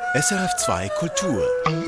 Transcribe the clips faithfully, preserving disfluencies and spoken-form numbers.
S R F zwei Kultur.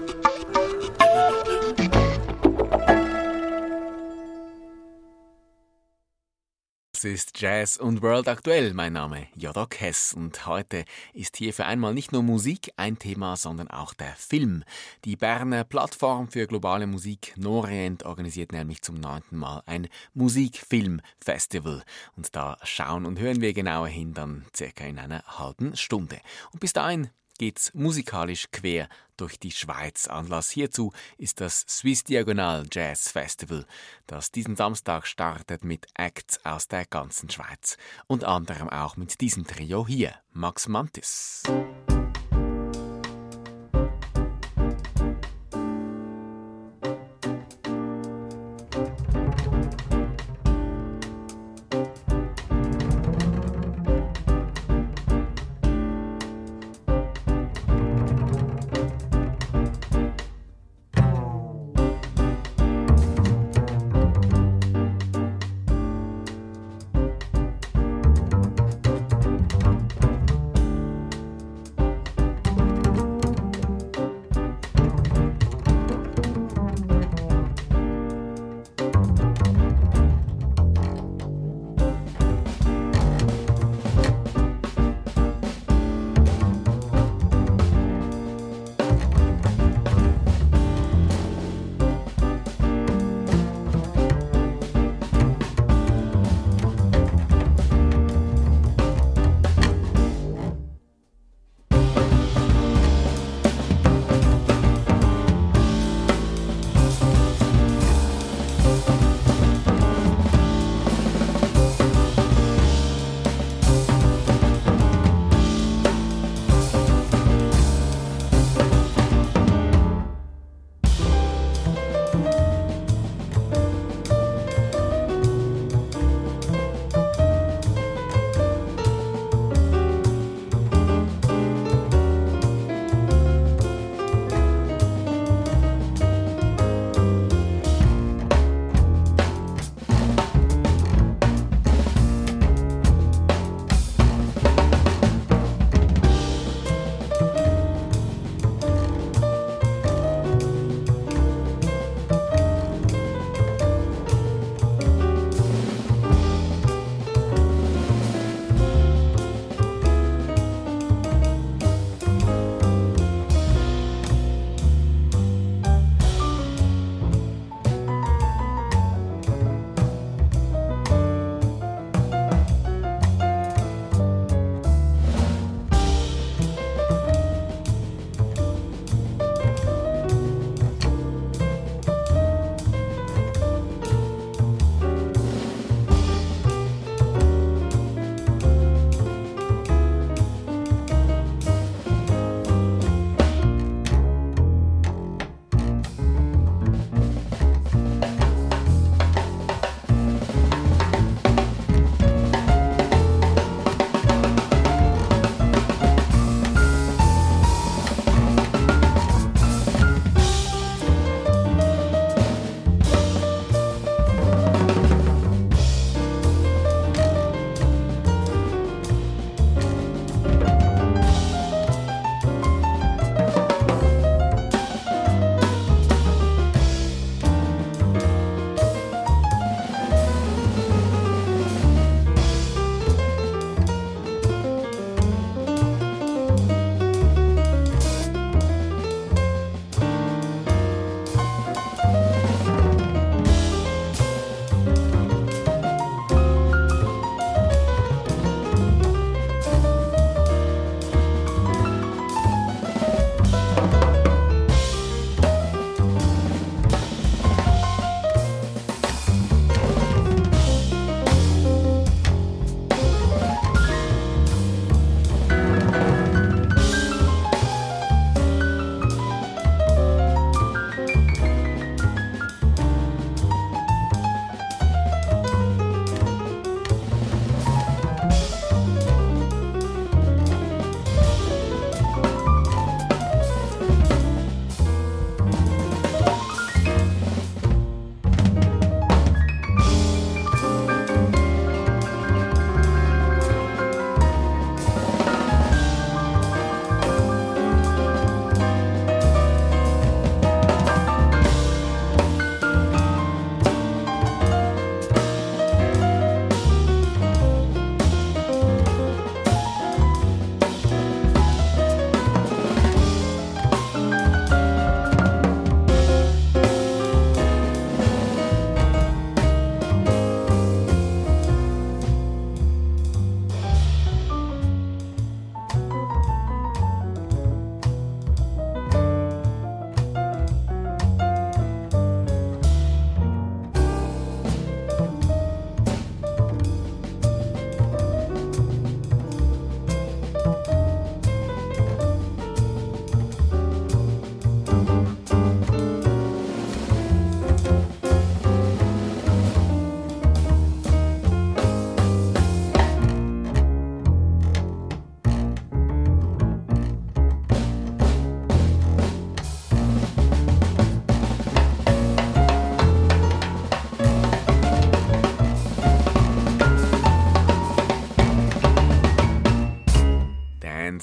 Das ist Jazz und World aktuell. Mein Name Jodok Hess und heute ist hier für einmal nicht nur Musik ein Thema, sondern auch der Film. Die Berner Plattform für globale Musik Norient organisiert nämlich zum neunten Mal ein Musikfilmfestival. Und da schauen und hören wir genauer hin, dann circa in einer halben Stunde. Und bis dahin geht's musikalisch quer durch die Schweiz. Anlass hierzu ist das Swiss Diagonal Jazz Festival, das diesen Samstag startet mit Acts aus der ganzen Schweiz. Unter anderem auch mit diesem Trio hier, Max Mantis.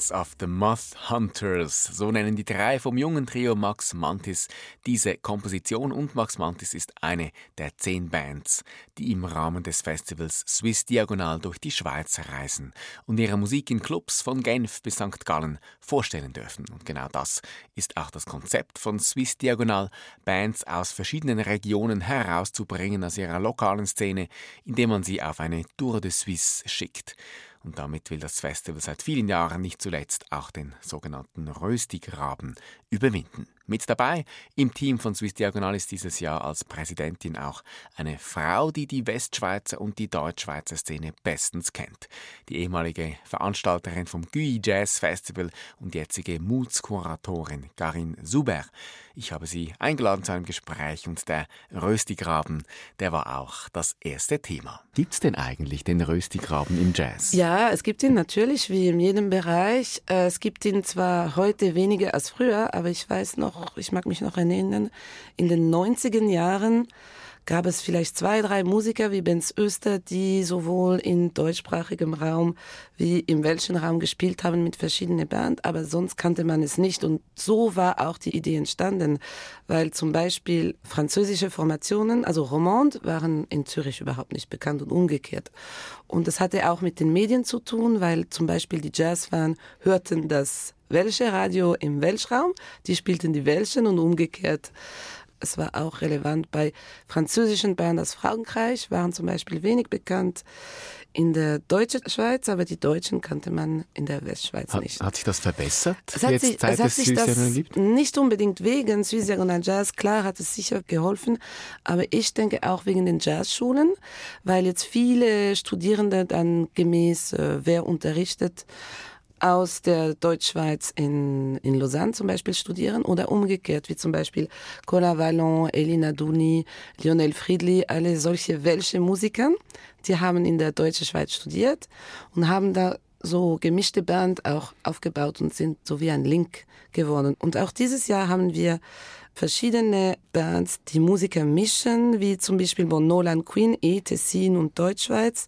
Tales of the Moth Hunters. So nennen die drei vom jungen Trio Max Mantis diese Komposition, und Max Mantis ist eine der zehn Bands, die im Rahmen des Festivals Swiss Diagonal durch die Schweiz reisen und ihre Musik in Clubs von Genf bis Sankt Gallen vorstellen dürfen. Und genau das ist auch das Konzept von Swiss Diagonal, Bands aus verschiedenen Regionen herauszubringen aus ihrer lokalen Szene, indem man sie auf eine Tour de Suisse schickt. Und damit will das Festival seit vielen Jahren nicht zuletzt auch den sogenannten Röstigraben überwinden. Mit dabei im Team von Swiss Diagonal ist dieses Jahr als Präsidentin auch eine Frau, die die Westschweizer und die Deutschschweizer Szene bestens kennt. Die ehemalige Veranstalterin vom Guy Jazz Festival und jetzige Moods-Kuratorin Karin Suber. Ich habe sie eingeladen zu einem Gespräch und der Röstigraben, der war auch das erste Thema. Gibt es denn eigentlich den Röstigraben im Jazz? Ja, es gibt ihn natürlich, wie in jedem Bereich. Es gibt ihn zwar heute weniger als früher, aber ich weiß noch, ich mag mich noch erinnern, in den neunziger Jahren gab es vielleicht zwei, drei Musiker wie Benz Öster, die sowohl in deutschsprachigem Raum wie im welschen Raum gespielt haben mit verschiedenen Bands, aber sonst kannte man es nicht. Und so war auch die Idee entstanden, weil zum Beispiel französische Formationen, also Romande, waren in Zürich überhaupt nicht bekannt und umgekehrt. Und das hatte auch mit den Medien zu tun, weil zum Beispiel die Jazzfans hörten das welsche Radio im Welschraum, die spielten die Welschen und umgekehrt. Es war auch relevant bei französischen Bands aus Frankreich, waren zum Beispiel wenig bekannt in der deutschen Schweiz, aber die Deutschen kannte man in der Westschweiz hat, nicht. Hat sich das verbessert? Es hat jetzt sich, seit es hat es sich Swiss das Diagonal gibt? Nicht unbedingt wegen Swiss Diagonal Jazz, klar hat es sicher geholfen, aber ich denke auch wegen den Jazzschulen, weil jetzt viele Studierende dann gemäß, äh, wer unterrichtet, aus der Deutschschweiz in, in Lausanne zum Beispiel studieren oder umgekehrt, wie zum Beispiel Cola Wallon, Elina Duni, Lionel Friedli, alle solche welsche Musiker, die haben in der deutschen Schweiz studiert und haben da so gemischte Band auch aufgebaut und sind so wie ein Link geworden. Und auch dieses Jahr haben wir verschiedene Bands, die Musiker mischen, wie zum Beispiel von Nolan Queen, E, Tessin und Deutschschweiz,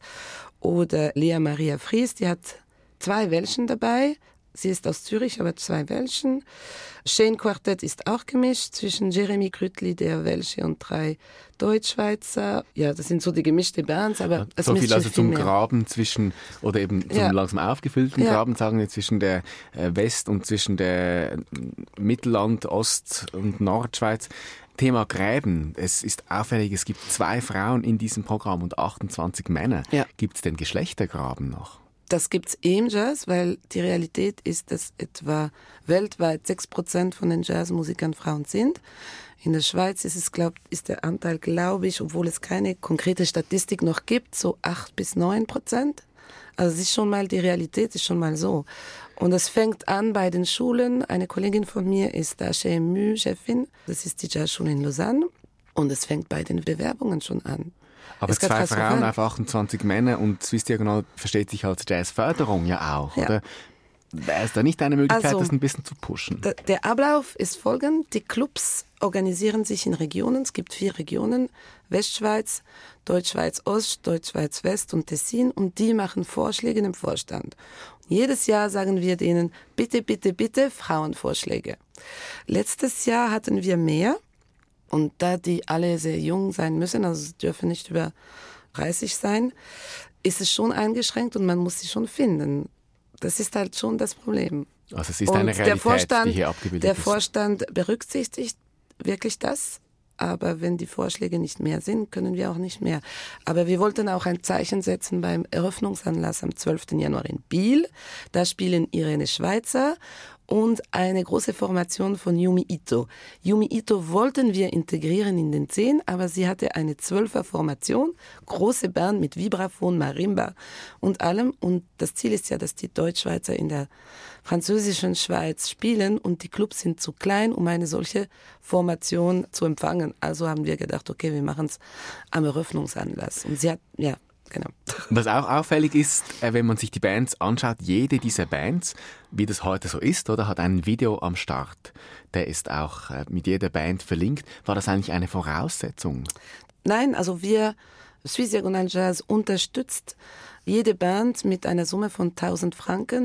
oder Lea Maria Fries, die hat zwei Welschen dabei. Sie ist aus Zürich, aber zwei Welschen. Shane Quartett ist auch gemischt zwischen Jeremy Grütli, der Welsche, und drei Deutschschweizer. Ja, das sind so die gemischte Bands, aber es so mischt viel also viel zum mehr. Graben zwischen, oder eben zum Ja. langsam aufgefüllten Ja. Graben, sagen wir, zwischen der äh, West- und zwischen der Mittelland-, Ost- und Nordschweiz. Thema Gräben. Es ist auffällig, es gibt zwei Frauen in diesem Programm und achtundzwanzig Männer. Ja. Gibt es den Geschlechtergraben noch? Das gibt's eh im Jazz, weil die Realität ist, dass etwa weltweit sechs Prozent von den Jazzmusikern Frauen sind. In der Schweiz ist es, glaub, ist der Anteil, glaube ich, obwohl es keine konkrete Statistik noch gibt, so acht bis neun Prozent. Also es ist schon mal, die Realität ist schon mal so. Und es fängt an bei den Schulen. Eine Kollegin von mir ist da H M Ü-Chefin. Das ist die Jazzschule in Lausanne. Und es fängt bei den Bewerbungen schon an. Aber Es gab zwei fast Frauen Frauen. auf achtundzwanzig Männer und Swiss Diagonal versteht sich als Jazzförderung ja auch, Ja. oder? Wäre es da nicht eine Möglichkeit, Also, das ein bisschen zu pushen? Der, der Ablauf ist folgend. Die Clubs organisieren sich in Regionen. Es gibt vier Regionen. Westschweiz, Deutschschweiz Ost, Deutschschweiz West und Tessin. Und die machen Vorschläge im Vorstand. Jedes Jahr sagen wir denen, bitte, bitte, bitte Frauenvorschläge. Letztes Jahr hatten wir mehr. Und da die alle sehr jung sein müssen, also sie dürfen nicht über dreißig sein, ist es schon eingeschränkt und man muss sie schon finden. Das ist halt schon das Problem. Also es ist Und eine der Realität, Vorstand, die hier abgebildet der ist. Vorstand berücksichtigt wirklich das, aber wenn die Vorschläge nicht mehr sind, können wir auch nicht mehr. Aber wir wollten auch ein Zeichen setzen beim Eröffnungsanlass am zwölften Januar in Biel. Da spielen Irene Schweizer und eine große Formation von Yumi Ito. Yumi Ito wollten wir integrieren in den zehn, aber sie hatte eine zwölfer Formation, große Band mit Vibraphon, Marimba und allem. Und das Ziel ist ja, dass die Deutschschweizer in der französischen Schweiz spielen und die Clubs sind zu klein, um eine solche Formation zu empfangen. Also haben wir gedacht, okay, wir machen es am Eröffnungsanlass. Und sie hat, ja, genau. Was auch auffällig ist, äh, wenn man sich die Bands anschaut, jede dieser Bands, wie das heute so ist, oder, hat ein Video am Start. Der ist auch äh, mit jeder Band verlinkt. War das eigentlich eine Voraussetzung? Nein, also wir, Swiss Diagonal Jazz unterstützt jede Band mit einer Summe von tausend Franken, mit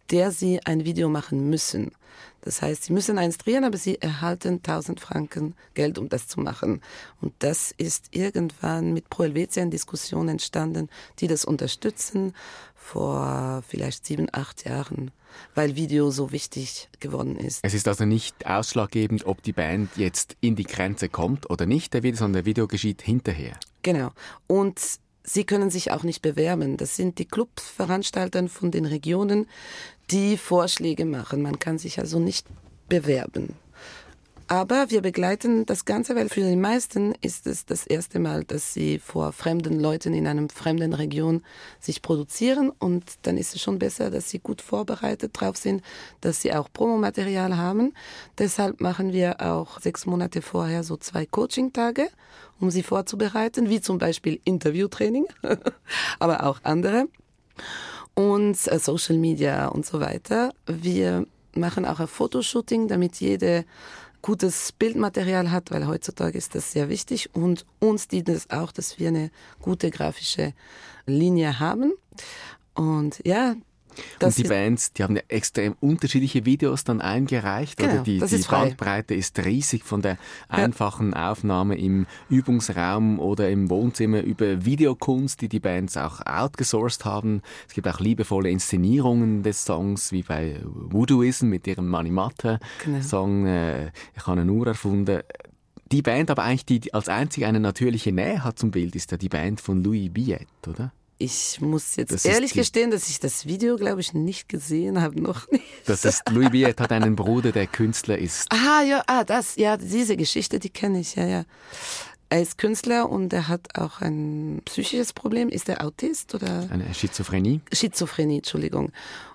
der sie ein Video machen müssen. Das heißt, sie müssen eins drehen, aber sie erhalten tausend Franken Geld, um das zu machen. Und das ist irgendwann mit Pro Helvetia in Diskussion entstanden, die das unterstützen vor vielleicht sieben, acht Jahren, weil Video so wichtig geworden ist. Es ist also nicht ausschlaggebend, ob die Band jetzt in die Grenze kommt oder nicht, der Video, sondern der Video geschieht hinterher. Genau. Und sie können sich auch nicht bewerben. Das sind die Clubveranstalter von den Regionen, die Vorschläge machen. Man kann sich also nicht bewerben. Aber wir begleiten das Ganze, weil für die meisten ist es das erste Mal, dass sie vor fremden Leuten in einer fremden Region sich produzieren. Und dann ist es schon besser, dass sie gut vorbereitet drauf sind, dass sie auch Promomaterial haben. Deshalb machen wir auch sechs Monate vorher so zwei Coaching-Tage, um sie vorzubereiten, wie zum Beispiel Interviewtraining, aber auch andere. Und äh, Social Media und so weiter. Wir machen auch ein Fotoshooting, damit jede gutes Bildmaterial hat, weil heutzutage ist das sehr wichtig. Und uns dient es auch, dass wir eine gute grafische Linie haben. Und ja, und die Bands, die haben ja extrem unterschiedliche Videos dann eingereicht. Genau, oder? Die, das die ist frei. Bandbreite ist riesig, von der einfachen ja. Aufnahme im Übungsraum oder im Wohnzimmer über Videokunst, die die Bands auch outgesourced haben. Es gibt auch liebevolle Inszenierungen des Songs, wie bei Voodooism mit ihrem Manimatta-Song genau. äh, «Ich habe eine Uhr erfunden». Die Band aber eigentlich, die als einzige eine natürliche Nähe hat zum Bild, ist ja die Band von Louis Billet, oder? Ich muss jetzt das ehrlich gestehen, dass ich das Video, glaube ich, nicht gesehen habe, noch nicht. Das ist, Louis Billet hat einen Bruder, der Künstler ist. Ah, ja, ah, das, ja, diese Geschichte, die kenne ich, ja, ja. Er ist Künstler und er hat auch ein psychisches Problem. Ist er Autist oder? Eine Schizophrenie? Schizophrenie, Entschuldigung.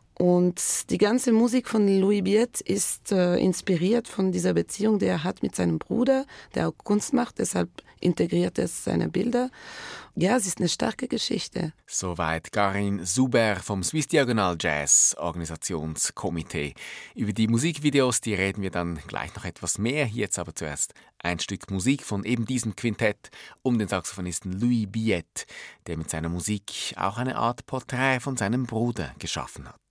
Und die ganze Musik von Louis Billet ist äh, inspiriert von dieser Beziehung, die er hat mit seinem Bruder, der auch Kunst macht, deshalb integriert er seine Bilder. Ja, es ist eine starke Geschichte. Soweit Karin Suber vom Swiss Diagonal Jazz Organisationskomitee. Über die Musikvideos, die reden wir dann gleich noch etwas mehr. Jetzt aber zuerst ein Stück Musik von eben diesem Quintett um den Saxophonisten Louis Billet, der mit seiner Musik auch eine Art Porträt von seinem Bruder geschaffen hat.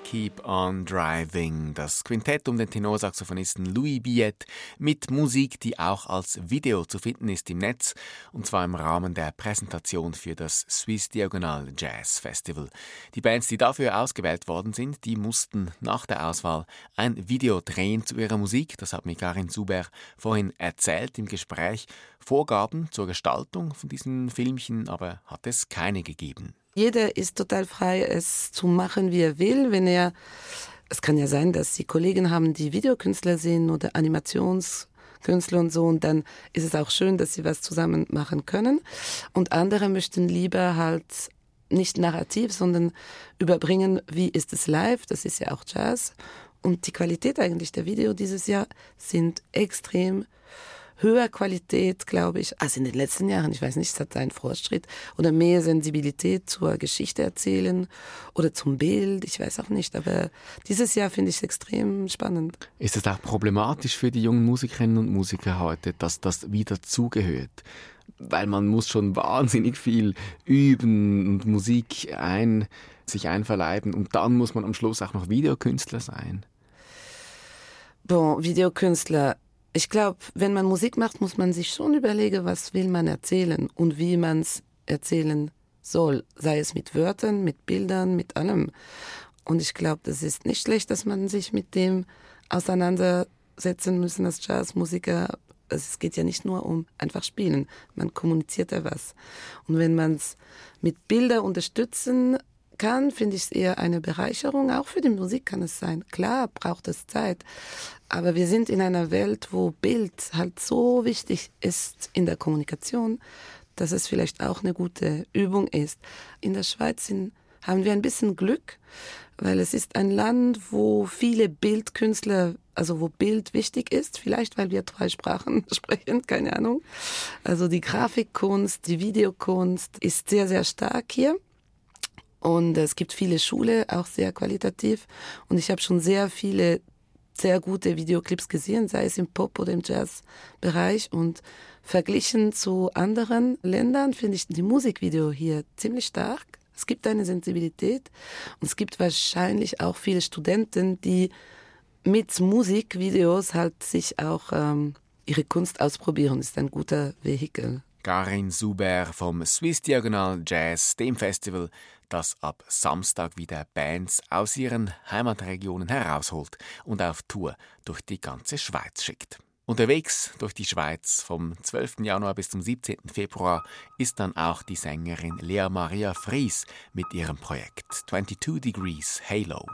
Keep on Driving, das Quintett um den Tenorsaxophonisten Louis Billet mit Musik, die auch als Video zu finden ist im Netz, und zwar im Rahmen der Präsentation für das Swiss Diagonal Jazz Festival. Die Bands, die dafür ausgewählt worden sind, die mussten nach der Auswahl ein Video drehen zu ihrer Musik. Das hat mir Karin Zuber vorhin erzählt im Gespräch. Vorgaben zur Gestaltung von diesen Filmchen aber hat es keine gegeben. Jeder ist total frei, es zu machen, wie er will. Wenn er, es kann ja sein, dass Sie Kollegen haben, die Videokünstler sind oder Animationskünstler und so, und dann ist es auch schön, dass sie was zusammen machen können. Und andere möchten lieber halt nicht narrativ, sondern überbringen, wie ist es live, das ist ja auch Jazz. Und die Qualität eigentlich der Video dieses Jahr sind extrem höher Qualität, glaube ich, als in den letzten Jahren. Ich weiß nicht, es hat einen Fortschritt oder mehr Sensibilität zur Geschichte erzählen oder zum Bild. Ich weiß auch nicht, aber dieses Jahr finde ich es extrem spannend. Ist es auch problematisch für die jungen Musikerinnen und Musiker heute, dass das wieder zugehört? Weil man muss schon wahnsinnig viel üben und Musik ein, sich einverleiben, und dann muss man am Schluss auch noch Videokünstler sein. Bon, Videokünstler. Ich glaube, wenn man Musik macht, muss man sich schon überlegen, was will man erzählen und wie man es erzählen soll. Sei es mit Wörtern, mit Bildern, mit allem. Und ich glaube, das ist nicht schlecht, dass man sich mit dem auseinandersetzen muss als Jazzmusiker. Es geht ja nicht nur um einfach spielen. Man kommuniziert ja was. Und wenn man es mit Bildern unterstützen kann, finde ich es eher eine Bereicherung. Auch für die Musik kann es sein. Klar braucht es Zeit. Aber wir sind in einer Welt, wo Bild halt so wichtig ist in der Kommunikation, dass es vielleicht auch eine gute Übung ist. In der Schweiz sind, haben wir ein bisschen Glück, weil es ist ein Land, wo viele Bildkünstler, also wo Bild wichtig ist, vielleicht weil wir drei Sprachen sprechen, keine Ahnung. Also die Grafikkunst, die Videokunst ist sehr, sehr stark hier. Und es gibt viele Schulen, auch sehr qualitativ. Und ich habe schon sehr viele sehr gute Videoclips gesehen, sei es im Pop- oder im Jazz-Bereich. Und verglichen zu anderen Ländern finde ich die Musikvideo hier ziemlich stark. Es gibt eine Sensibilität und es gibt wahrscheinlich auch viele Studenten, die mit Musikvideos halt sich auch ähm, ihre Kunst ausprobieren. Das ist ein guter Vehikel. Karin Zuber vom Swiss Diagonal Jazz, dem Festival, das ab Samstag wieder Bands aus ihren Heimatregionen herausholt und auf Tour durch die ganze Schweiz schickt. Unterwegs durch die Schweiz vom zwölften Januar bis zum siebzehnten Februar ist dann auch die Sängerin Lea Maria Fries mit ihrem Projekt zweiundzwanzig Degrees Halo.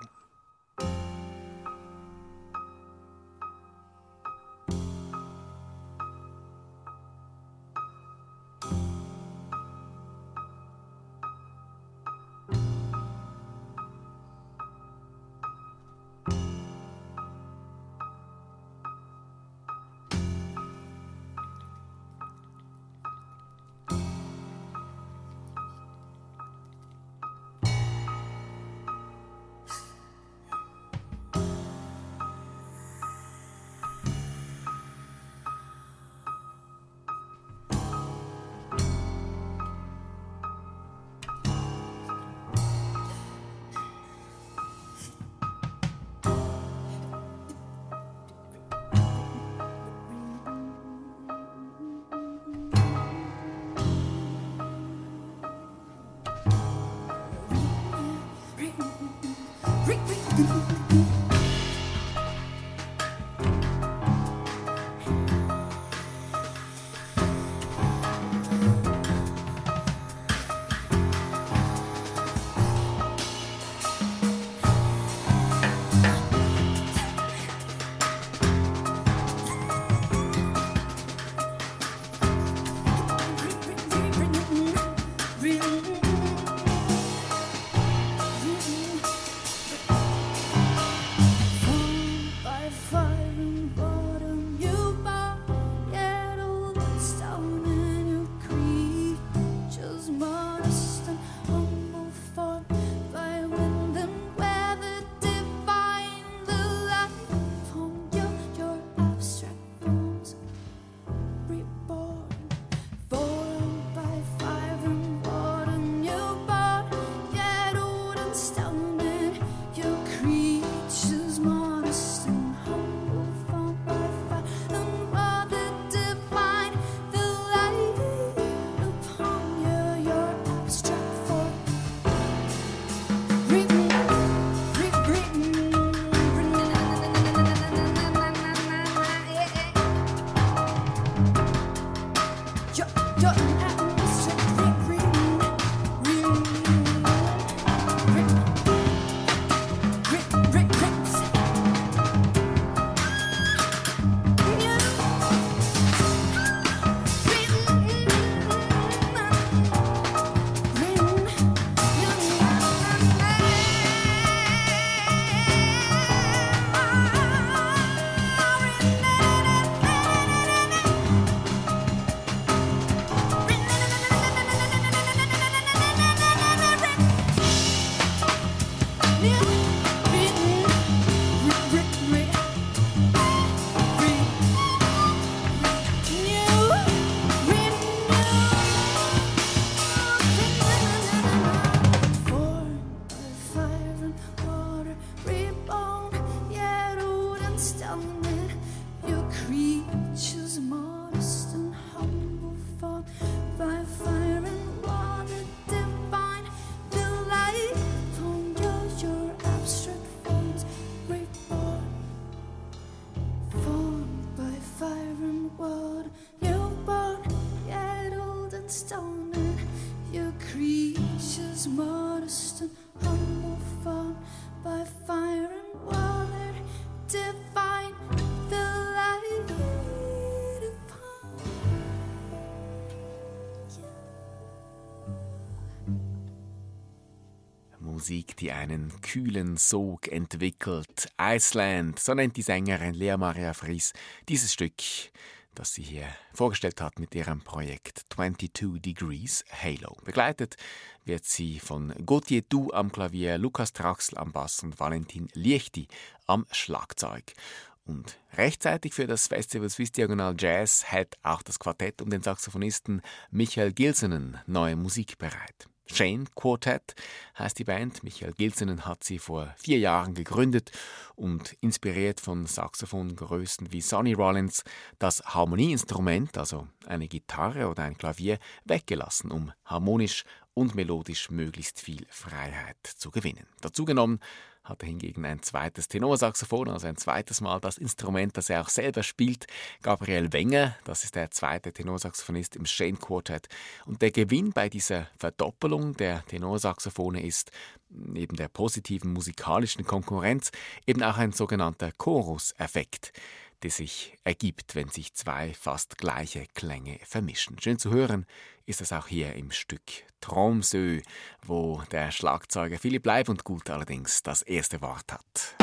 stone and your creatures modest and humble fall by fire and water divine the light upon you. Musik, die einen kühlen Sog entwickelt. Iceland, so nennt die Sängerin Lea Maria Fries dieses Stück, das sie hier vorgestellt hat mit ihrem Projekt zweiundzwanzig Degrees Halo. Begleitet wird sie von Gauthier Du am Klavier, Lukas Traxl am Bass und Valentin Liechti am Schlagzeug. Und rechtzeitig für das Festival Swiss Diagonal Jazz hat auch das Quartett um den Saxophonisten Michael Gilsenen neue Musik bereit. Shane Quartet heißt die Band. Michael Gilsenen hat sie vor vier Jahren gegründet und inspiriert von Saxophongrößen wie Sonny Rollins das Harmonieinstrument, also eine Gitarre oder ein Klavier, weggelassen, um harmonisch und melodisch möglichst viel Freiheit zu gewinnen. Dazu genommen hat er hingegen ein zweites Tenorsaxophon, also ein zweites Mal das Instrument, das er auch selber spielt. Gabriel Wenger, das ist der zweite Tenorsaxophonist im Shane Quartet. Und der Gewinn bei dieser Verdoppelung der Tenorsaxophone ist, neben der positiven musikalischen Konkurrenz, eben auch ein sogenannter Chorus-Effekt, der sich ergibt, wenn sich zwei fast gleiche Klänge vermischen. Schön zu hören ist es auch hier im Stück Tromsø, wo der Schlagzeuger Philipp Leibundgut allerdings das erste Wort hat.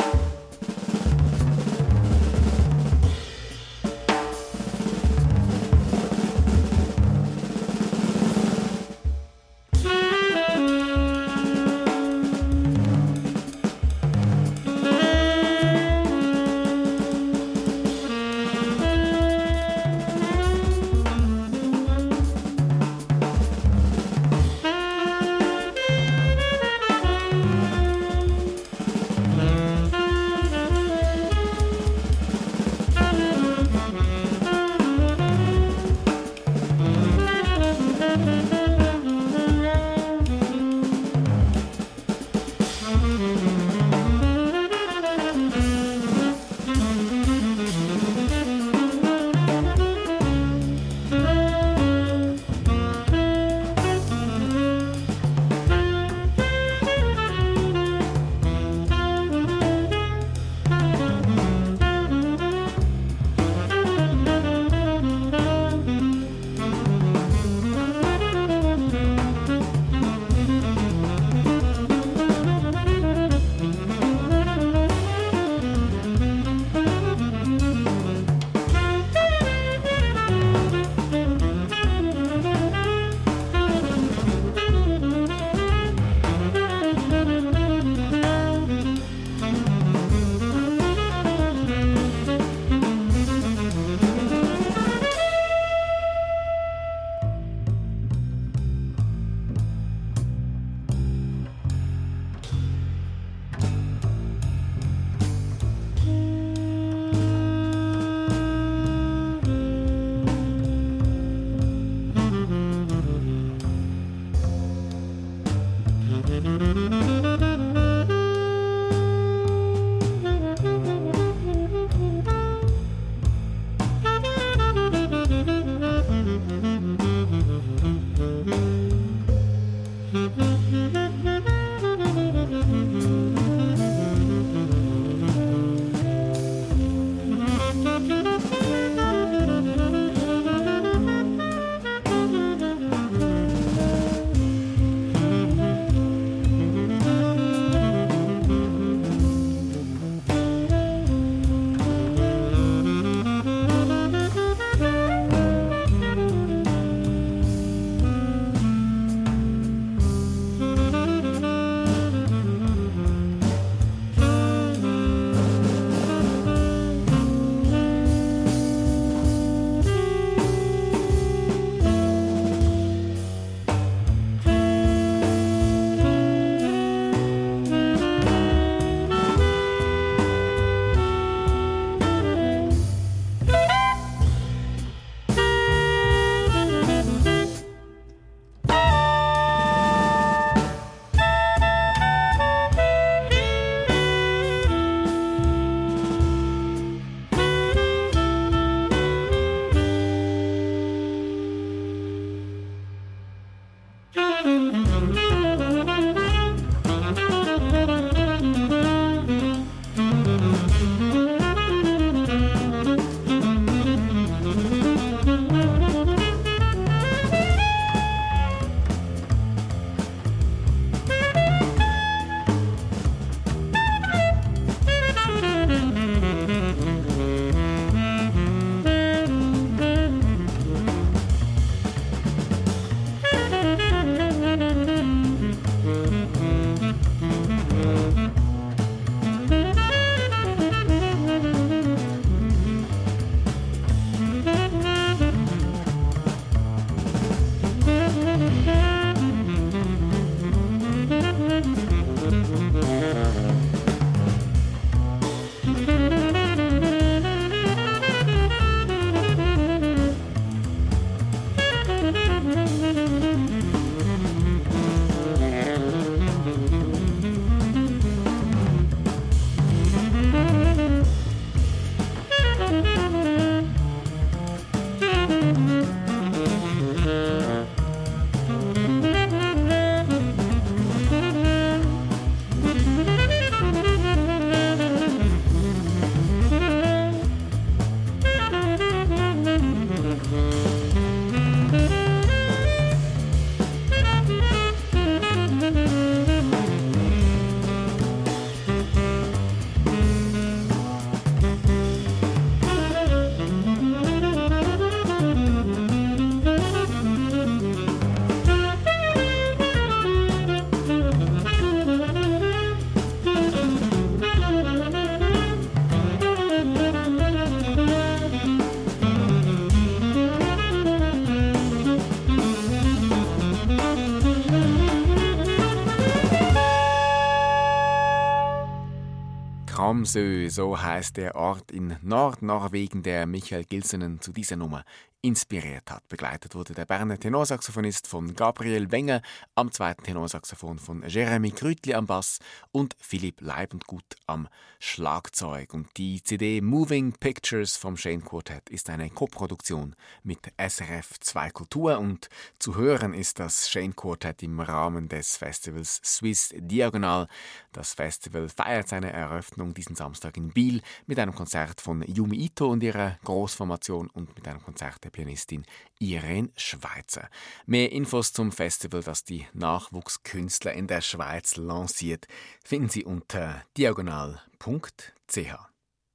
Tromsø, so heißt der Ort in Nordnorwegen, der Michael Gilsenen zu dieser Nummer inspiriert hat. Begleitet wurde der Berner Tenorsaxophonist von Gabriel Wenger, am zweiten Tenorsaxophon von Jeremy Krütli am Bass und Philipp Leibendgut am Schlagzeug. Und die C D Moving Pictures vom Shane Quartet ist eine Koproduktion mit S R F zwei Kultur und zu hören ist das Shane Quartet im Rahmen des Festivals Swiss Diagonal. Das Festival feiert seine Eröffnung diesen Samstag in Biel mit einem Konzert von Yumi Ito und ihrer Großformation und mit einem Konzert der Pianistin Irene Schweizer. Mehr Infos zum Festival, das die Nachwuchskünstler in der Schweiz lanciert, finden Sie unter diagonal punkt c h.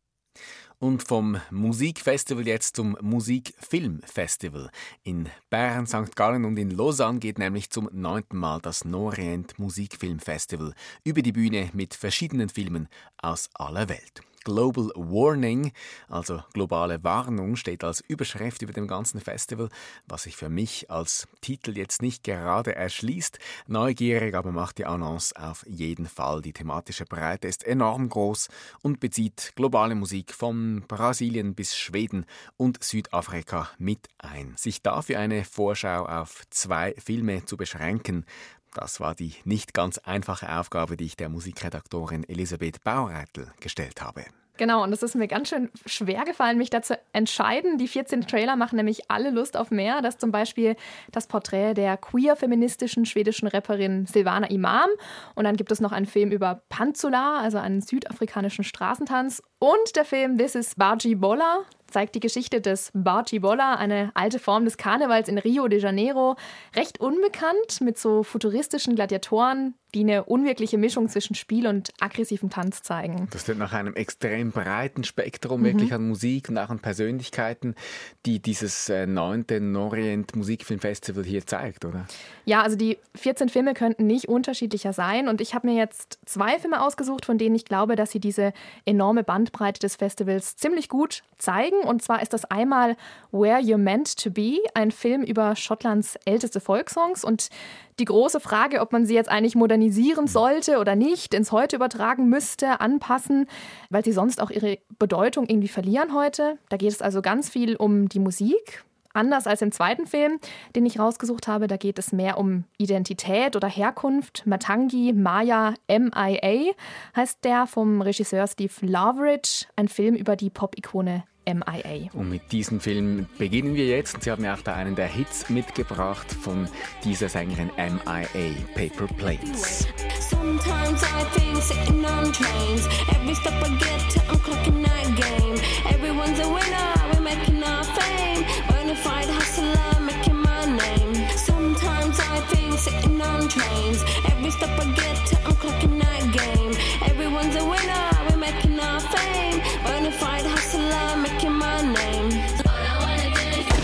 Und vom Musikfestival jetzt zum Musikfilmfestival. In Bern, Sankt Gallen und in Lausanne geht nämlich zum neunten Mal das Norient Musikfilmfestival über die Bühne mit verschiedenen Filmen aus aller Welt. Global Warning, also globale Warnung, steht als Überschrift über dem ganzen Festival, was sich für mich als Titel jetzt nicht gerade erschließt. Neugierig aber macht die Annonce auf jeden Fall. Die thematische Breite ist enorm groß und bezieht globale Musik von Brasilien bis Schweden und Südafrika mit ein. Sich dafür eine Vorschau auf zwei Filme zu beschränken, das war die nicht ganz einfache Aufgabe, die ich der Musikredaktorin Elisabeth Baureitl gestellt habe. Genau, und es ist mir ganz schön schwer gefallen, mich da zu entscheiden. Die vierzehn Trailer machen nämlich alle Lust auf mehr. Das ist zum Beispiel das Porträt der queer-feministischen schwedischen Rapperin Silvana Imam. Und dann gibt es noch einen Film über Pantsula, also einen südafrikanischen Straßentanz. Und der Film This is Barji Bola zeigt die Geschichte des Barji Bola, eine alte Form des Karnevals in Rio de Janeiro. Recht unbekannt, mit so futuristischen Gladiatoren, die eine unwirkliche Mischung zwischen Spiel und aggressivem Tanz zeigen. Das wird nach einem extrem breiten Spektrum mhm. wirklich an Musik und auch an Persönlichkeiten, die dieses äh, neunte Norient Musikfilmfestival hier zeigt, oder? Ja, also die vierzehn Filme könnten nicht unterschiedlicher sein. Und ich habe mir jetzt zwei Filme ausgesucht, von denen ich glaube, dass sie diese enorme Bandbreite des Festivals ziemlich gut zeigen. Und zwar ist das einmal Where You're Meant to Be, ein Film über Schottlands älteste Folksongs. Und die große Frage, ob man sie jetzt eigentlich modernisieren sollte oder nicht, ins Heute übertragen müsste, anpassen, weil sie sonst auch ihre Bedeutung irgendwie verlieren heute. Da geht es also ganz viel um die Musik. Anders als im zweiten Film, den ich rausgesucht habe, da geht es mehr um Identität oder Herkunft. Matangi Maya M I A heißt der vom Regisseur Steve Loveridge, ein Film über die Pop-Ikone M I A. Und mit diesem Film beginnen wir jetzt. Und Sie haben ja auch da einen der Hits mitgebracht von dieser Sängerin M I A, Paper Planes. Sometimes I think sitting on trains. Every step I get, I'm clocking that game. Everyone's a winner, we're making our fame. Bonafide hustler, making my name. Sometimes I think sitting on trains. Every step I get, I'm clocking that game. Everyone's a winner, we're making our fame. Bonafide hustler, making my name. All I wanna do is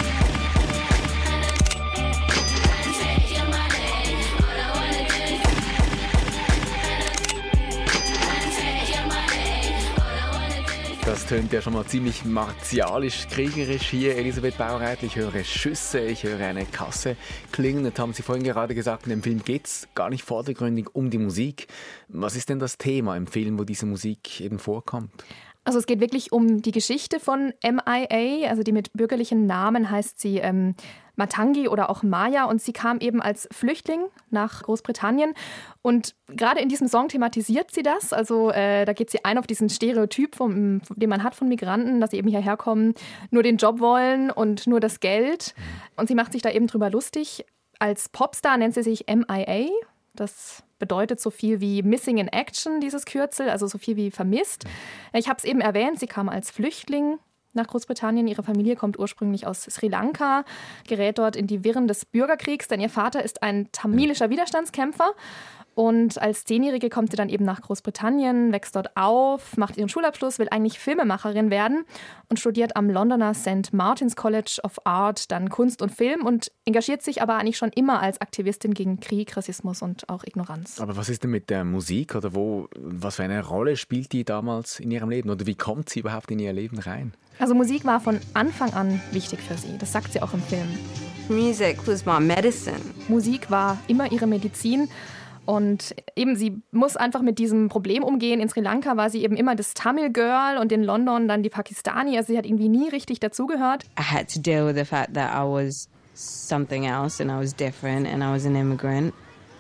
change your money. All I wanna do is change your money. All I wanna do is. Das tönt ja schon mal ziemlich martialisch, kriegerisch hier, Elisabeth Baureitl. Ich höre Schüsse, ich höre eine Kasse klingen. Das haben Sie vorhin gerade gesagt, in dem Film geht es gar nicht vordergründig um die Musik. Was ist denn das Thema im Film, wo diese Musik eben vorkommt? Also es geht wirklich um die Geschichte von M I A, also die mit bürgerlichen Namen heißt sie ähm, Matangi oder auch Maya. Und sie kam eben als Flüchtling nach Großbritannien. Und gerade in diesem Song thematisiert sie das. Also äh, da geht sie ein auf diesen Stereotyp, vom, den man hat von Migranten, dass sie eben hierher kommen, nur den Job wollen und nur das Geld. Und sie macht sich da eben drüber lustig. Als Popstar nennt sie sich M I A. Das bedeutet so viel wie Missing in Action, dieses Kürzel, also so viel wie vermisst. Ich habe es eben erwähnt, sie kam als Flüchtling nach Großbritannien. Ihre Familie kommt ursprünglich aus Sri Lanka, gerät dort in die Wirren des Bürgerkriegs, denn ihr Vater ist ein tamilischer Widerstandskämpfer. Und als Zehnjährige kommt sie dann eben nach Großbritannien, wächst dort auf, macht ihren Schulabschluss, will eigentlich Filmemacherin werden und studiert am Londoner Saint Martin's College of Art dann Kunst und Film und engagiert sich aber eigentlich schon immer als Aktivistin gegen Krieg, Rassismus und auch Ignoranz. Aber was ist denn mit der Musik oder wo, was für eine Rolle spielt die damals in ihrem Leben oder wie kommt sie überhaupt in ihr Leben rein? Also Musik war von Anfang an wichtig für sie, das sagt sie auch im Film. Music was my medicine. Musik war immer ihre Medizin. Und eben, sie muss einfach mit diesem Problem umgehen. In Sri Lanka war sie eben immer das Tamil-Girl und in London dann die Pakistani. Also sie hat irgendwie nie richtig dazugehört. I had to deal with the fact that I was something else and I was different and I was an immigrant.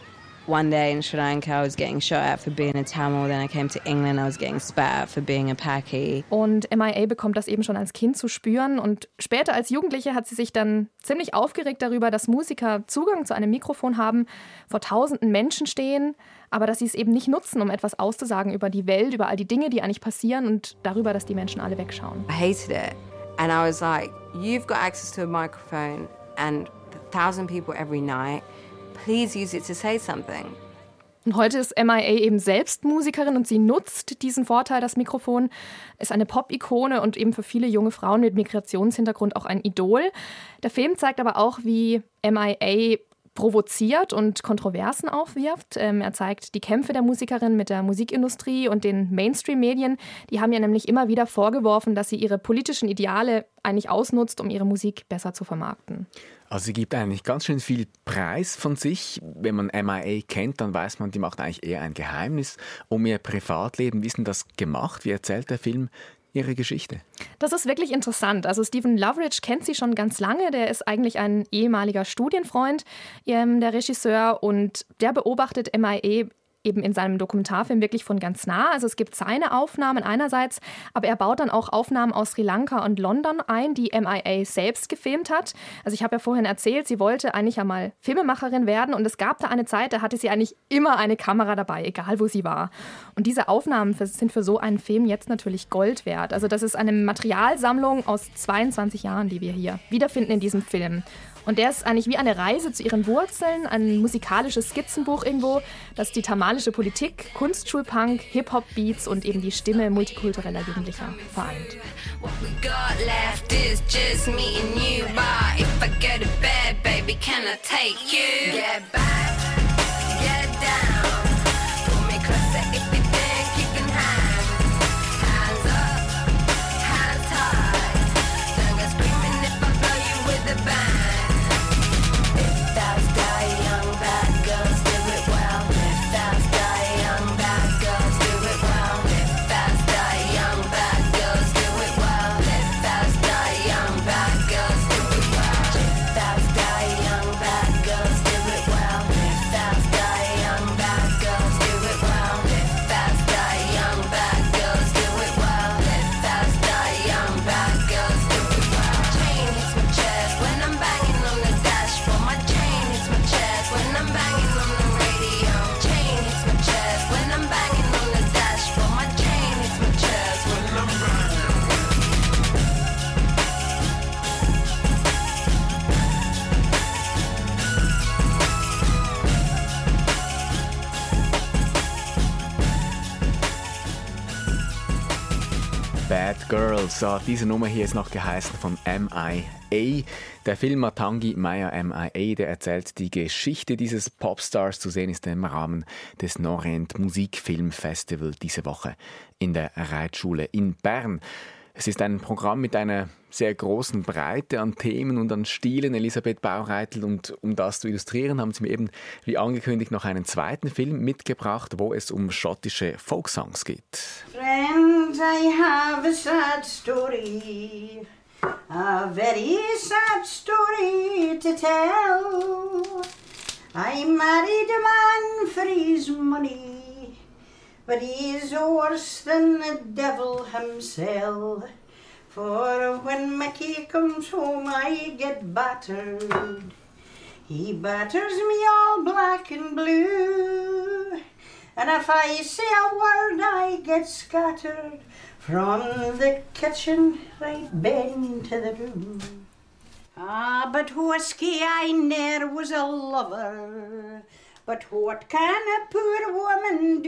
One day in Sri Lanka I was getting shot at for being a Tamil, then I came to England, I was getting spat at for being a Paki. Und M I A bekommt das eben schon als Kind zu spüren und später als Jugendliche hat sie sich dann ziemlich aufgeregt darüber, dass Musiker Zugang zu einem Mikrofon haben, vor tausenden Menschen stehen, aber dass sie es eben nicht nutzen, um etwas auszusagen über die Welt, über all die Dinge, die eigentlich passieren und darüber, dass die Menschen alle wegschauen. I hated it and I was like, you've got access to a microphone and a thousand people every night. Please use it to say something. Und heute ist M I A eben selbst Musikerin und sie nutzt diesen Vorteil, das Mikrofon, ist eine Pop-Ikone und eben für viele junge Frauen mit Migrationshintergrund auch ein Idol. Der Film zeigt aber auch, wie M I A provoziert und Kontroversen aufwirft. Ähm, er zeigt die Kämpfe der Musikerin mit der Musikindustrie und den Mainstream-Medien. Die haben ihr nämlich immer wieder vorgeworfen, dass sie ihre politischen Ideale eigentlich ausnutzt, um ihre Musik besser zu vermarkten. Also sie gibt eigentlich ganz schön viel Preis von sich. Wenn man M I A kennt, dann weiß man, die macht eigentlich eher ein Geheimnis um ihr Privatleben. Wie ist denn das gemacht? Wie erzählt der Film ihre Geschichte? Das ist wirklich interessant. Also Stephen Loveridge kennt sie schon ganz lange. Der ist eigentlich ein ehemaliger Studienfreund, ähm, der Regisseur. Und der beobachtet M I A eben in seinem Dokumentarfilm wirklich von ganz nah. Also es gibt seine Aufnahmen einerseits, aber er baut dann auch Aufnahmen aus Sri Lanka und London ein, die M I A selbst gefilmt hat. Also ich habe ja vorhin erzählt, sie wollte eigentlich einmal Filmemacherin werden und es gab da eine Zeit, da hatte sie eigentlich immer eine Kamera dabei, egal wo sie war. Und diese Aufnahmen sind für so einen Film jetzt natürlich Gold wert. Also das ist eine Materialsammlung aus zweiundzwanzig Jahren, die wir hier wiederfinden in diesem Film. Und der ist eigentlich wie eine Reise zu ihren Wurzeln, ein musikalisches Skizzenbuch irgendwo, das die tamalische Politik, Kunstschulpunk, Hip-Hop-Beats und eben die Stimme multikultureller Jugendlicher vereint. What we got left is just me and you. But if I go to bed, baby, can I take you? Get back, get down. Pull me closer if you think you can hang. Hands up, hands high. Don't go screaming if I blow you with a bang. Bad Girls, so, diese Nummer hier ist noch geheißen von M I A. Der Film Matangi Maya M I A, der erzählt die Geschichte dieses Popstars. Zu sehen ist im Rahmen des Norient Musikfilmfestival diese Woche in der Reitschule in Bern. Es ist ein Programm mit einer sehr großen Breite an Themen und an Stilen, Elisabeth Baureitel. Und um das zu illustrieren, haben Sie mir eben, wie angekündigt, noch einen zweiten Film mitgebracht, wo es um schottische Folksongs geht. Friends, I have a sad story. A very sad story to tell. I married a man for his money, but he's worse than the devil himself. For when Mickey comes home I get battered. He batters me all black and blue, and if I say a word I get scattered from the kitchen right bend to the room. Ah, but whiskey I ne'er was a lover, but what can a poor woman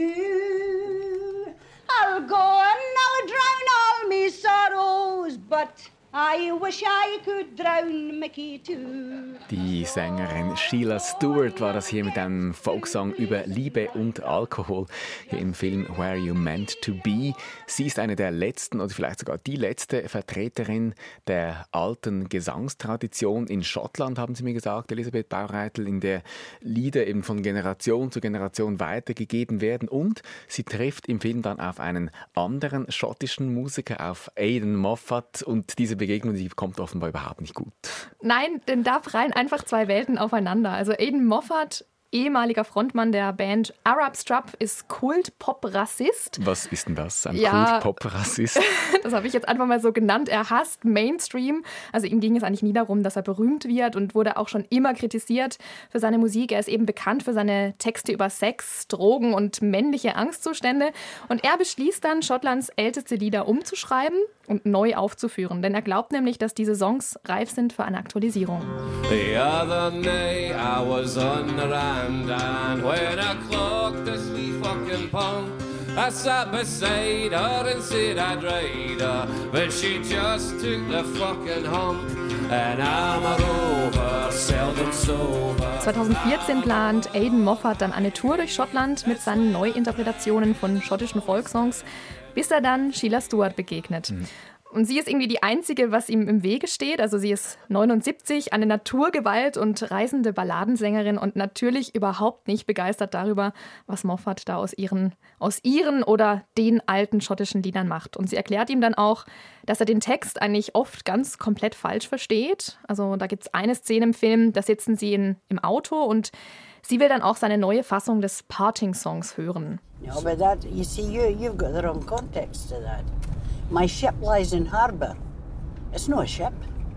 do? I'll go and I'll drown all me sorrows, but I wish I could drown Mickey too. Die Sängerin Sheila Stewart war das hier mit einem Folksong über Liebe und Alkohol hier im Film Where You Meant to Be. Sie ist eine der letzten oder vielleicht sogar die letzte Vertreterin der alten Gesangstradition in Schottland, haben Sie mir gesagt, Elisabeth Baureitel, in der Lieder eben von Generation zu Generation weitergegeben werden. Und sie trifft im Film dann auf einen anderen schottischen Musiker, auf Aidan Moffat, und diese Begegnung, die kommt offenbar überhaupt nicht gut. Nein, denn da prallen einfach zwei Welten aufeinander. Also Aidan Moffat, ehemaliger Frontmann der Band Arab Strap, ist Kult-Pop-Rassist. Was ist denn das, ein ja, Kult-Pop-Rassist? Das habe ich jetzt einfach mal so genannt. Er hasst Mainstream. Also ihm ging es eigentlich nie darum, dass er berühmt wird, und wurde auch schon immer kritisiert für seine Musik. Er ist eben bekannt für seine Texte über Sex, Drogen und männliche Angstzustände. Und er beschließt dann, Schottlands älteste Lieder umzuschreiben und neu aufzuführen. Denn er glaubt nämlich, dass diese Songs reif sind für eine Aktualisierung. The other day I was on the rand, and when I clocked this wee fucking punk, I sat beside her and said I'd ride her, but she just took the fucking hump, and I'm a rover, seldom sober. zweitausendvierzehn plant Aidan Moffat dann eine Tour durch Schottland mit seinen Neuinterpretationen von schottischen Folksongs, bis er dann Sheila Stewart begegnet. Mhm. Und sie ist irgendwie die Einzige, was ihm im Wege steht. Also sie ist neunundsiebzig, eine Naturgewalt und reisende Balladensängerin und natürlich überhaupt nicht begeistert darüber, was Moffat da aus ihren, aus ihren oder den alten schottischen Liedern macht. Und sie erklärt ihm dann auch, dass er den Text eigentlich oft ganz komplett falsch versteht. Also da gibt es eine Szene im Film, da sitzen sie in, im Auto, und sie will dann auch seine neue Fassung des Parting-Songs hören. No, but that, you see, you, you've got the wrong context to that. My ship lies in harbour. It's not a ship.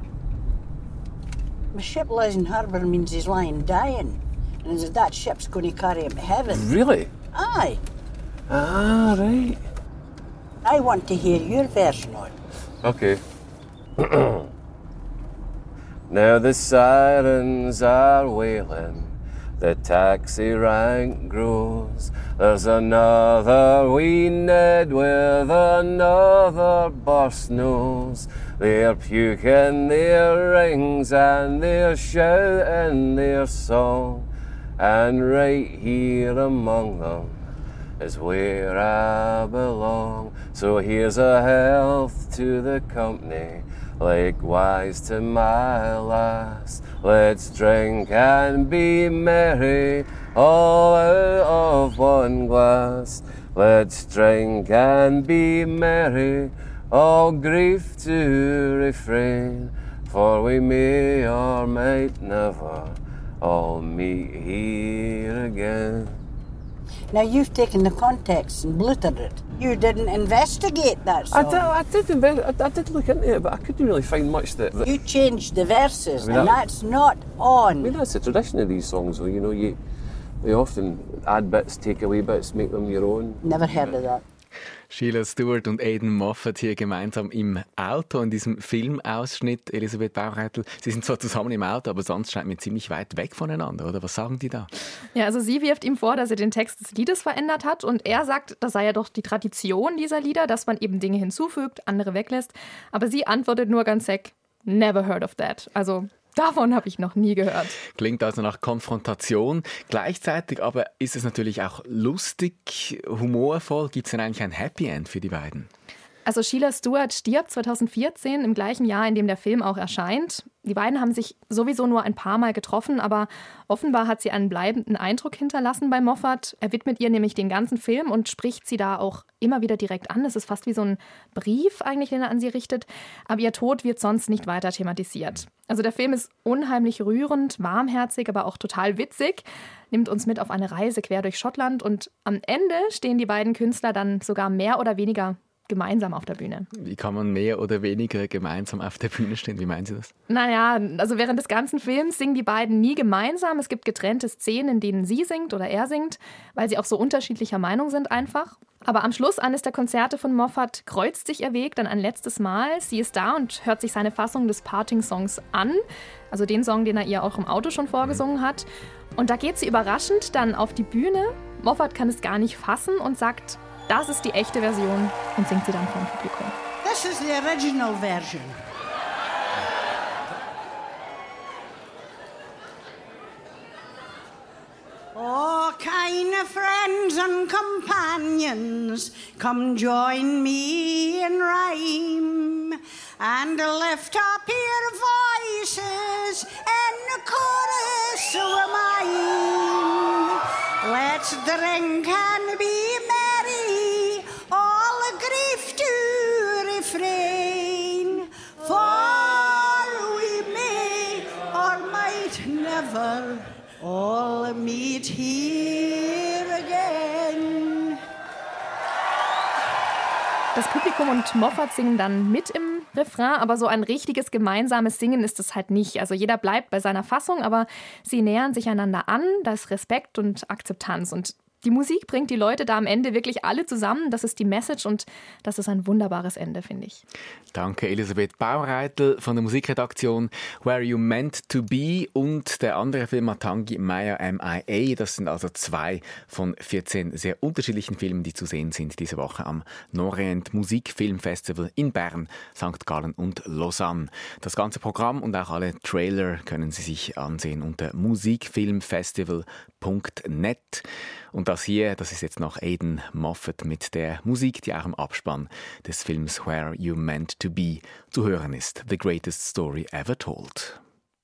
My ship lies in harbour means he's lying dying. And that ship's going to carry him to heaven. Really? Aye. Ah, right. I want to hear your version on it. Okay. Now the sirens are wailing, the taxi rank grows. There's another wee Ned with another burst nose. They're puking their rings and they're shouting their song. And right here among them is where I belong. So here's a health to the company, likewise to my lass. Let's drink and be merry, all out of one glass. Let's drink and be merry, all grief to refrain. For we may or might never all meet here again. Now you've taken the context and bluttered it. You didn't investigate that I song. did, I did, inve- I, I did look into it, but I couldn't really find much that... that You changed the verses, I mean, and that- that's not on. I mean, that's the tradition of these songs, though. You know, you they often add bits, take away bits, make them your own. Never heard of that. Sheila Stewart und Aidan Moffat hier gemeinsam im Auto in diesem Filmausschnitt. Elisabeth Baureitel, Sie sind zwar zusammen im Auto, aber sonst scheint mir ziemlich weit weg voneinander, oder? Was sagen die da? Ja, also sie wirft ihm vor, dass er den Text des Liedes verändert hat, und er sagt, das sei ja doch die Tradition dieser Lieder, dass man eben Dinge hinzufügt, andere weglässt. Aber sie antwortet nur ganz sec, never heard of that. Also davon habe ich noch nie gehört. Klingt also nach Konfrontation. Gleichzeitig aber ist es natürlich auch lustig, humorvoll. Gibt es denn eigentlich ein Happy End für die beiden? Also Sheila Stewart stirbt zweitausendvierzehn, im gleichen Jahr, in dem der Film auch erscheint. Die beiden haben sich sowieso nur ein paar Mal getroffen, aber offenbar hat sie einen bleibenden Eindruck hinterlassen bei Moffat. Er widmet ihr nämlich den ganzen Film und spricht sie da auch immer wieder direkt an. Es ist fast wie so ein Brief eigentlich, den er an sie richtet. Aber ihr Tod wird sonst nicht weiter thematisiert. Also der Film ist unheimlich rührend, warmherzig, aber auch total witzig. Nimmt uns mit auf eine Reise quer durch Schottland und am Ende stehen die beiden Künstler dann sogar mehr oder weniger gemeinsam auf der Bühne. Wie kann man mehr oder weniger gemeinsam auf der Bühne stehen? Wie meinen Sie das? Naja, also während des ganzen Films singen die beiden nie gemeinsam. Es gibt getrennte Szenen, in denen sie singt oder er singt, weil sie auch so unterschiedlicher Meinung sind einfach. Aber am Schluss eines der Konzerte von Moffat kreuzt sich ihr Weg dann ein letztes Mal. Sie ist da und hört sich seine Fassung des Parting-Songs an, also den Song, den er ihr auch im Auto schon vorgesungen hat. Und da geht sie überraschend dann auf die Bühne. Moffat kann es gar nicht fassen und sagt, das ist die echte Version und singt sie dann vom Publikum. This is the original version. Oh, kind of friends and companions, come join me in rhyme and lift up your voices in the chorus of mine. Let's drink and be merry, all grief to refrain, for we may or might never all meet here again. Das Publikum und Moffat singen dann mit im Refrain, aber so ein richtiges gemeinsames Singen ist es halt nicht. Also jeder bleibt bei seiner Fassung, aber sie nähern sich einander an, da ist Respekt und Akzeptanz. Und die Musik bringt die Leute da am Ende wirklich alle zusammen. Das ist die Message und das ist ein wunderbares Ende, finde ich. Danke, Elisabeth Baureitel von der Musikredaktion Where You Meant to Be und der andere Film Matangi Maya M I A. Das sind also zwei von vierzehn sehr unterschiedlichen Filmen, die zu sehen sind diese Woche am Norient Musikfilmfestival in Bern, Sankt Gallen und Lausanne. Das ganze Programm und auch alle Trailer können Sie sich ansehen unter musikfilmfestival punkt net. Und das hier, das ist jetzt noch Aidan Moffat mit der Musik, die auch im Abspann des Films Where You Meant to Be zu hören ist. The Greatest Story Ever Told.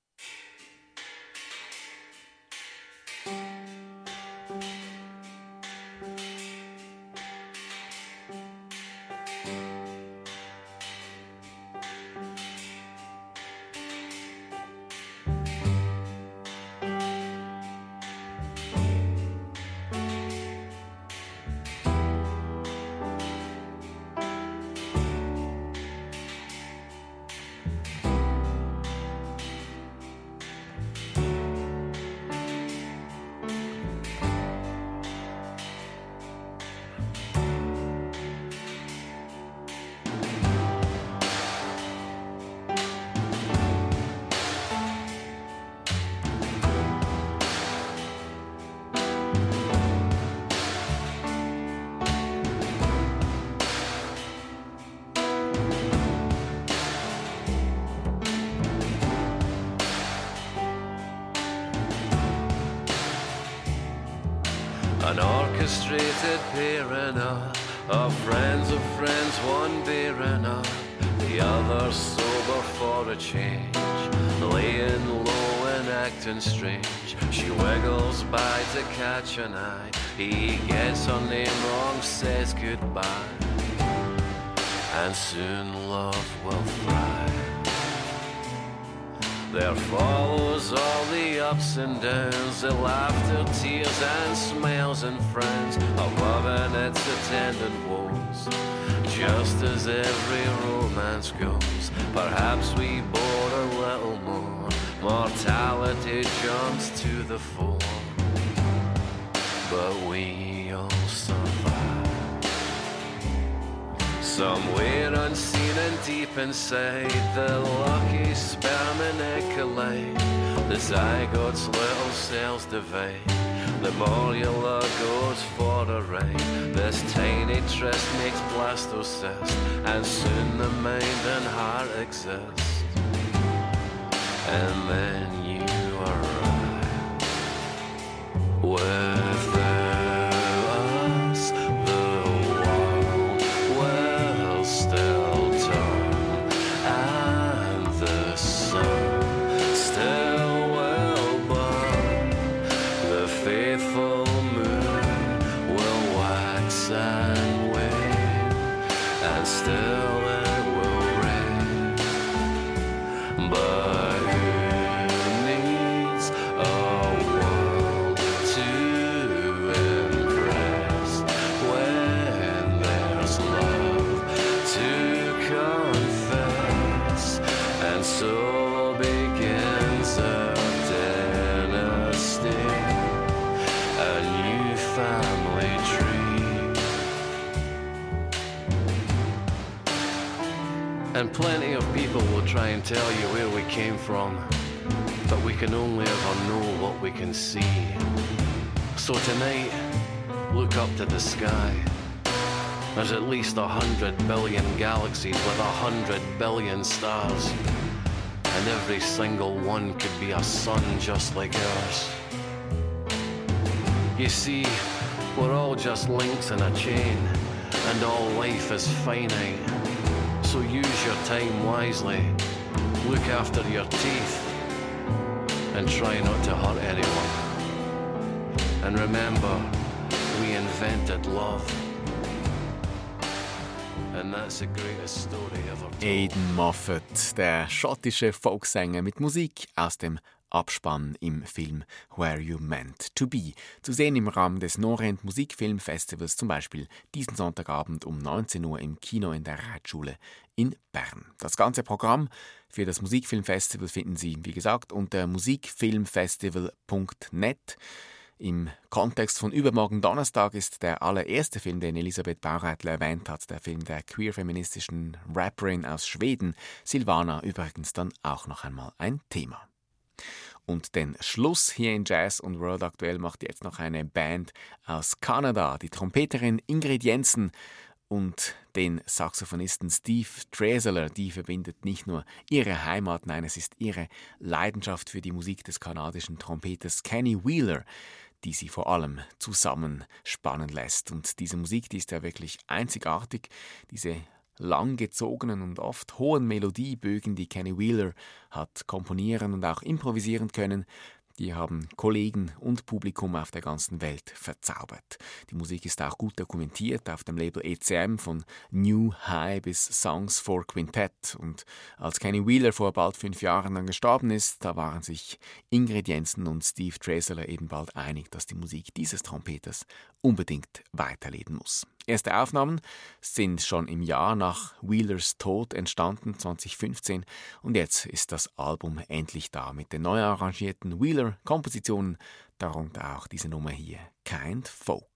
An orchestrated pairing up of friends of friends, one bearing up, the other sober for a change, laying low and acting strange. She wiggles by to catch an eye, he gets her name wrong, says goodbye, and soon love will thrive. There follows all the ups and downs, the laughter, tears and smiles and frowns of love and its attendant woes. Just as every romance goes, perhaps we bore a little more. Mortality jumps to the fore, but we all survive. Somewhere unseen and deep inside, the lucky sperm collide. The zygote's little cells divide. The morula goes for a ride. This tiny tryst makes blastocyst, and soon the mind and heart exist. And then you arrive with us, the world will still turn, and the sun faithful moon will wax and wane, and still it will rain. But who needs a world to impress when there's love to confess? And so begins a dynasty, a new family tree. And plenty of people will try and tell you where we came from, but we can only ever know what we can see. So tonight, look up to the sky. There's at least a hundred billion galaxies with a hundred billion stars, and every single one could be a sun just like ours. You see, we're all just links in a chain, and all life is finite. So use your time wisely, look after your teeth, and try not to hurt anyone. And remember, we invented love. And that's the greatest story ever told. Aidan Moffat, der schottische Folksänger mit Musik aus dem Abspann im Film Where You Meant to Be. Zu sehen im Rahmen des Norend Musikfilmfestivals, zum Beispiel diesen Sonntagabend um neunzehn Uhr im Kino in der Reitschule in Bern. Das ganze Programm für das Musikfilmfestival finden Sie, wie gesagt, unter musikfilmfestival punkt net. Im Kontext von übermorgen Donnerstag ist der allererste Film, den Elisabeth Baureitler erwähnt hat, der Film der queer-feministischen Rapperin aus Schweden, Silvana, übrigens dann auch noch einmal ein Thema. Und den Schluss hier in Jazz und World Aktuell macht jetzt noch eine Band aus Kanada, die Trompeterin Ingrid Jensen und den Saxophonisten Steve Trezeler. Die verbindet nicht nur ihre Heimat, nein, es ist ihre Leidenschaft für die Musik des kanadischen Trompeters Kenny Wheeler, die sie vor allem zusammenspannen lässt. Und diese Musik, die ist ja wirklich einzigartig, diese langgezogenen und oft hohen Melodiebögen, die Kenny Wheeler hat komponieren und auch improvisieren können, die haben Kollegen und Publikum auf der ganzen Welt verzaubert. Die Musik ist auch gut dokumentiert auf dem Label E C M von New High bis Songs for Quintet. Und als Kenny Wheeler vor bald fünf Jahren dann gestorben ist, da waren sich Ingrid Jensen und Steve Trezeler eben bald einig, dass die Musik dieses Trompeters unbedingt weiterleben muss. Erste Aufnahmen sind schon im Jahr nach Wheelers Tod entstanden, zwanzig fünfzehn, und jetzt ist das Album endlich da mit den neu arrangierten Wheeler-Kompositionen, darunter auch diese Nummer hier, Kind Folk.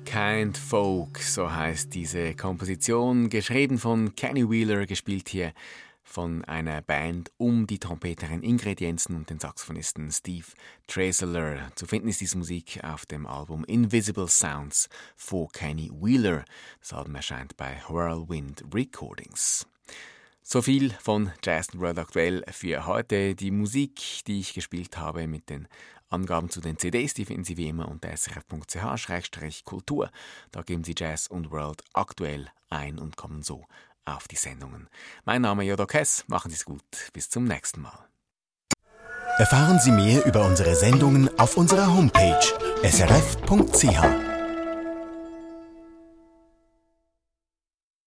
Kind Folk, so heißt diese Komposition, geschrieben von Kenny Wheeler, gespielt hier von einer Band um die Trompeterin Ingrid Jensen und den Saxophonisten Steve Trezeler. Zu finden ist diese Musik auf dem Album Invisible Sounds von Kenny Wheeler. Das Album erscheint bei Whirlwind Recordings. So viel von Jazz und World aktuell für heute. Die Musik, die ich gespielt habe mit den Angaben zu den C Ds, die finden Sie wie immer unter s r f punkt c h slash kultur. Da geben Sie Jazz und World aktuell ein und kommen so auf die Sendungen. Mein Name ist Jodok Hess. Machen Sie es gut. Bis zum nächsten Mal. Erfahren Sie mehr über unsere Sendungen auf unserer Homepage s r f punkt c h.